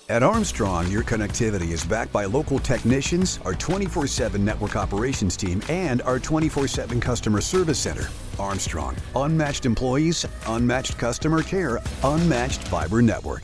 At Armstrong, your connectivity is backed by local technicians, our 24/7 network operations team, and our 24/7 customer service center. Armstrong, unmatched employees, unmatched customer care, unmatched fiber network.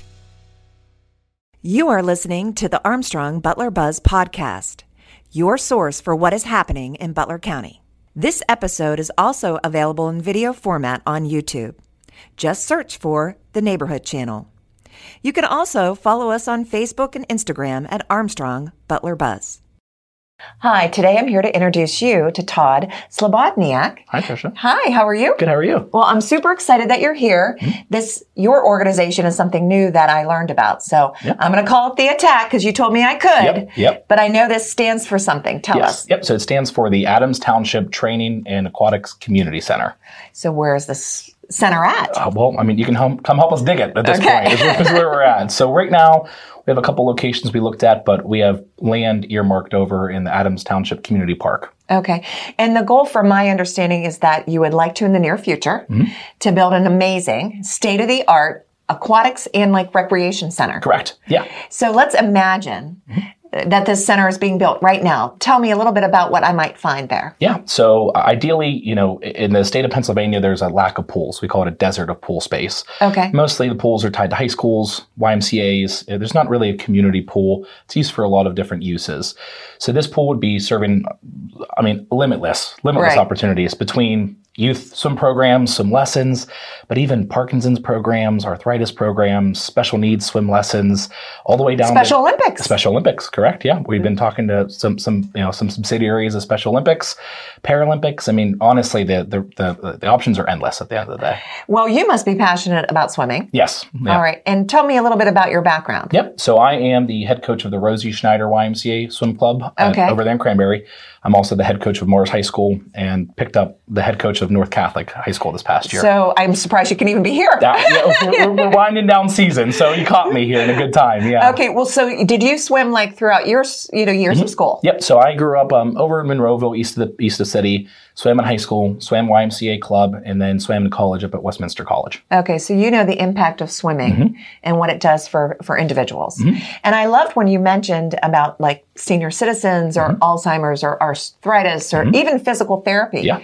You are listening to the Armstrong Butler Buzz podcast, your source for what is happening in Butler County. This episode is also available in video format on YouTube. Just search for The Neighborhood Channel. You can also follow us on Facebook and Instagram at Armstrong Butler Buzz. Hi, today I'm here to introduce you to Todd Slobodniak. Hi, Tricia. Hi, how are you? Good, how are you? Well, I'm super excited that you're here. Your organization is something new that I learned about. So I'm going to call it The Attack because you told me I could. Yep. But I know this stands for something. Tell us. Yep, so it stands for the Adams Township Training and Aquatics Community Center. So where is this center at? You can come help us dig it at this point. This is where we're at. So right now, we have a couple locations we looked at, but we have land earmarked over in the Adams Township Community Park. Okay. And the goal, from my understanding, is that you would like to, in the near future, to build an amazing, state-of-the-art aquatics and recreation center. Correct. Yeah. So let's imagine that this center is being built right now. Tell me a little bit about what I might find there. Yeah. So ideally, in the state of Pennsylvania, there's a lack of pools. We call it a desert of pool space. Okay. Mostly the pools are tied to high schools, YMCAs. There's not really a community pool. It's used for a lot of different uses. So this pool would be serving, limitless right. opportunities between youth swim programs, swim lessons, but even Parkinson's programs, arthritis programs, special needs swim lessons, all the way down Special Olympics. Special Olympics, correct? Yeah, we've been talking to some subsidiaries of Special Olympics, Paralympics. Honestly, the options are endless at the end of the day. Well, you must be passionate about swimming. Yes. Yeah. All right, and tell me a little bit about your background. Yep. So I am the head coach of the Rosie Schneider YMCA Swim Club over there in Cranberry. I'm also the head coach of Morris High School and picked up the head coach of North Catholic High School this past year. So I'm surprised you can even be here. We're winding down season, so you caught me here in a good time. Yeah. Okay. Well, so did you swim throughout your years of school? Yep. So I grew up over in Monroeville, east of the city. Swam in high school, swam YMCA club, and then swam in college up at Westminster College. Okay, so you know the impact of swimming and what it does for individuals. And I loved when you mentioned about senior citizens or Alzheimer's or arthritis or even physical therapy. Yeah.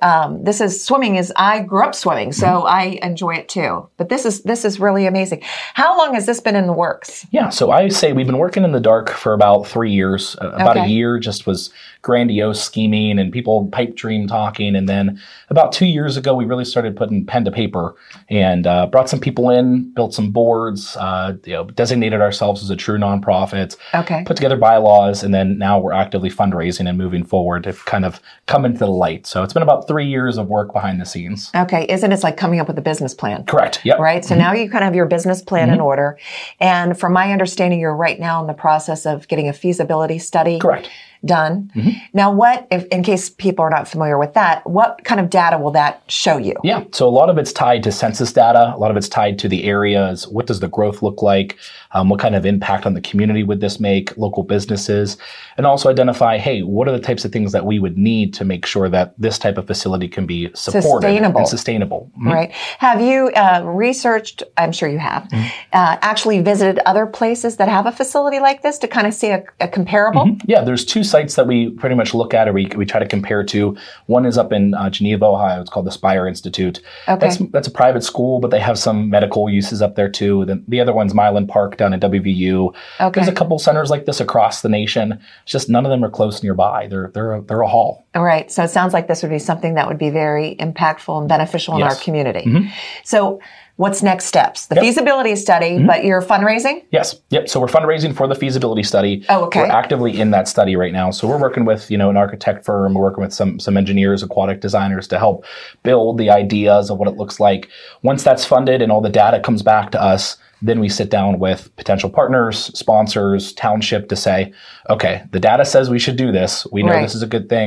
I grew up swimming, so I enjoy it too. But this is really amazing. How long has this been in the works? Yeah, so I say we've been working in the dark for about 3 years. About a year just was grandiose scheming and people pipe dream talking. And then about 2 years ago, we really started putting pen to paper and brought some people in, built some boards, designated ourselves as a true nonprofit, put together bylaws, and then now we're actively fundraising and moving forward to kind of come into the light. So it's been about 3 years of work behind the scenes. Okay. Isn't it like coming up with a business plan? Correct. Yep. Right. So now you kind of have your business plan in order. And from my understanding, you're right now in the process of getting a feasibility study done. Now, in case people are not familiar with that, what kind of data will that show you? Yeah. So a lot of it's tied to census data. A lot of it's tied to the areas. What does the growth look like? What kind of impact on the community would this make? Local businesses. And also identify, hey, what are the types of things that we would need to make sure that this type of facility can be supported and sustainable? Right. Have you researched, I'm sure you have, actually visited other places that have a facility like this to kind of see a comparable? Yeah, there's two sites that we pretty much look at or we try to compare to. One is up in Geneva, Ohio. It's called the Spire Institute. Okay. That's a private school, but they have some medical uses up there too. Then the other one's Milan Park down at WVU. Okay. There's a couple centers like this across the nation. It's just none of them are close nearby. They're a haul. All right. So it sounds like this would be something that would be very impactful and beneficial in our community. So what's next steps? The feasibility study, but you're fundraising? Yes. Yep. So we're fundraising for the feasibility study. Oh, okay. We're actively in that study right now. So we're working with, an architect firm. We're working with some engineers, aquatic designers to help build the ideas of what it looks like. Once that's funded and all the data comes back to us, then we sit down with potential partners, sponsors, township to say, okay, the data says we should do this. We know this is a good thing.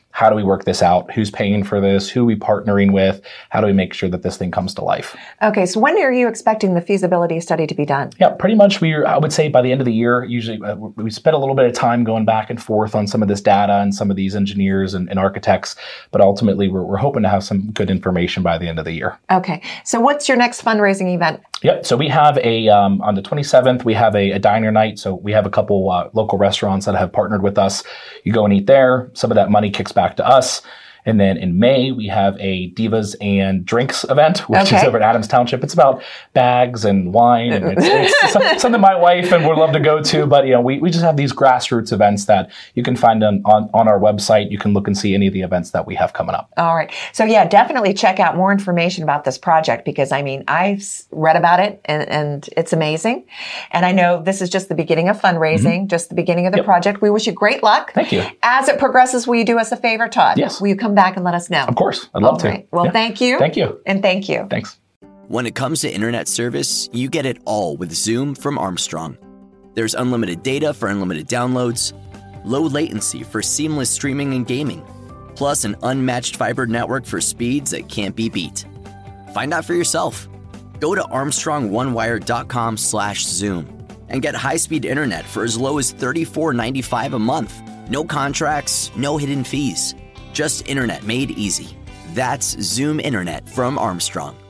how do we work this out? Who's paying for this? Who are we partnering with? How do we make sure that this thing comes to life? Okay, so when are you expecting the feasibility study to be done? Yeah, pretty much I would say by the end of the year. Usually we spend a little bit of time going back and forth on some of this data and some of these engineers and architects, but ultimately we're hoping to have some good information by the end of the year. Okay, so what's your next fundraising event? Yep. So we have on the 27th, we have a diner night. So we have a couple local restaurants that have partnered with us. You go and eat there. Some of that money kicks back to us. And then in May, we have a Divas and Drinks event, which is over at Adams Township. It's about bags and wine. And it's something my wife and would love to go to. But, we just have these grassroots events that you can find on our website. You can look and see any of the events that we have coming up. All right. So, definitely check out more information about this project because, I've read about it and it's amazing. And I know this is just the beginning of fundraising, just the beginning of the project. We wish you great luck. Thank you. As it progresses, will you do us a favor, Todd? Yes. Will you come back and let us know? Of course. I'd love to. Right. Well, thank you. Thank you. And thank you. Thanks. When it comes to internet service, you get it all with Zoom from Armstrong. There's unlimited data for unlimited downloads, low latency for seamless streaming and gaming, plus an unmatched fiber network for speeds that can't be beat. Find out for yourself. Go to armstrongonewire.com/Zoom and get high-speed internet for as low as $34.95 a month. No contracts, no hidden fees. Just internet made easy. That's Zoom Internet from Armstrong.